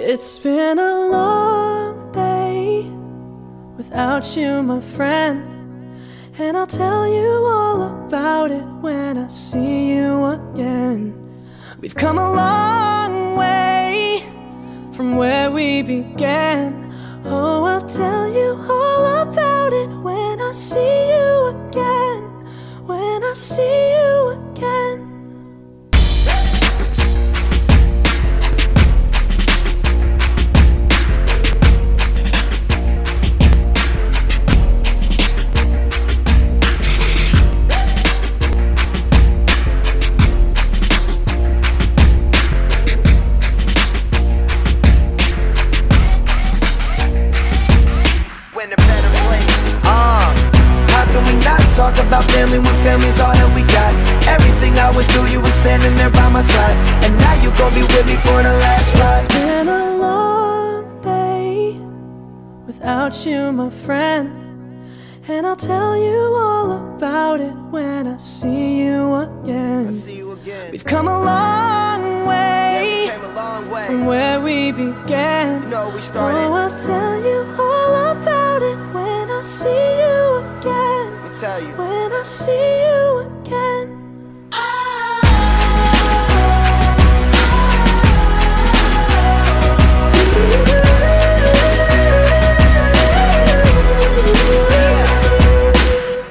It's been a long day without you, my friend, and I'll tell you all about it when I see you again. We've come a long way from where we began. Oh, I'll tell you all about it when I see you again. When I see you again. Talk about family when family's all that we got. Everything I went through, you were standing there by my side, and now you gon' be with me for the last ride. It's been a long day without you, my friend, and I'll tell you all about it when I see you again. We've come a long way, from where we began. You know we started. Oh, I'll tell you all about it when I see you again. Tell you. When I see you again.